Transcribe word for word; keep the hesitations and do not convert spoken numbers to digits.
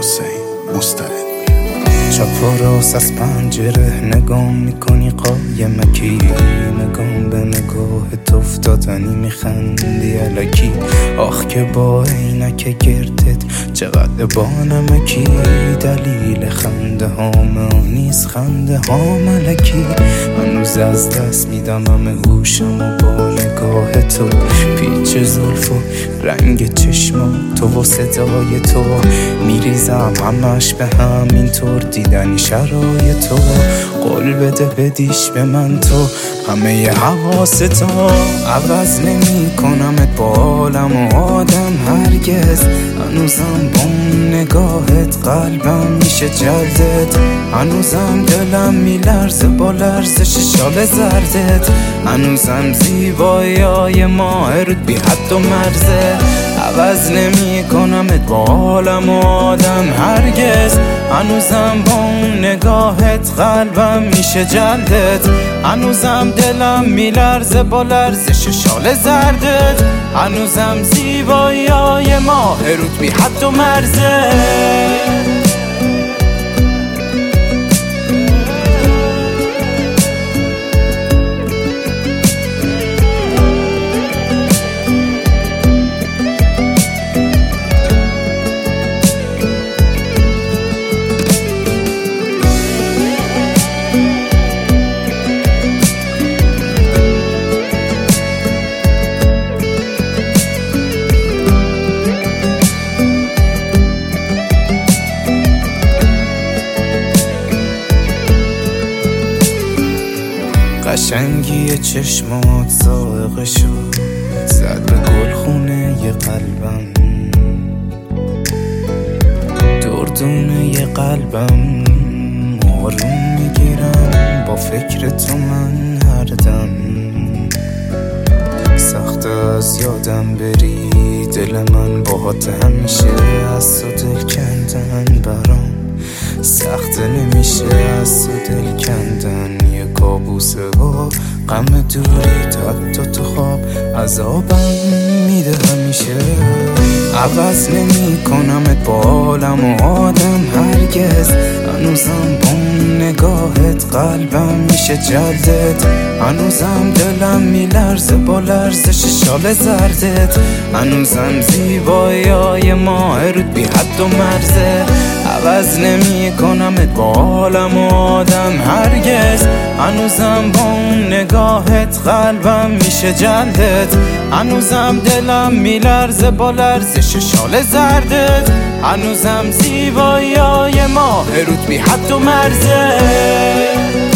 حسین مسترد. چپ و راست از پنجره نگاه میکنی قایمکی، نگام به نگاهت افتادنی میخندی الکی. آخ که با عینک گردت چقدر با نمکی، دلیل خنده هام نیست خنده ها ملکی. هنوز از دست میدم همه هوشم و با نگاه تو، پیچ زلف و رنگ چشما تو و صدای تو میریزم همش به همین طور، دیدنی شرای تو قول بده بدیش به من تو همه ی حواس تو. عوض نمی کنمت با عالم و آدم هرگز، هنوزم با نگاهت قلبم میشه جلدت، هنوزم دلم میلرزه با لرزش شال زردت، هنوزم زیبایی های ماه رود بی حد و مرزه. عوض نمی کنمت با عالم و آدم هرگز، هنوزم با اون نگاهت قلبم میشه جلدت، هنوزم دلم میلرزه با لرزش شال زردت، هنوزم زیبایی های ماه رود بی حد و مرزه. قشنگی چشمات زائقه شد، زد به گلخونه ی قلبم، دردونه ی قلبم آروم میگیرم با فکر تو من هر دم. سخت از یادم بری دل من باهات همیشه، از تو دل کندن برام سخت نمیشه، از تو دل کندن یه کابوسه و غم دوریت حتی تو خواب عذابم میده همیشه. عوض نمی کنمت با عالم و آدم هرگز، هنوزم با نگاهت قلبم میشه جلدت، هنوزم دلم میلرزه با لرزش شال زردت، هنوزم زیبایی های ماه رود بی حد و مرزه. عوض نمی کنمت با عالم و آدم هرگز، هنوزم با اون نگاهت قلبم میشه جلدت، هنوزم دلم میلرزه با لرزش شال زردت، هنوزم زیبایی های ماه رود بی حد و مرزه.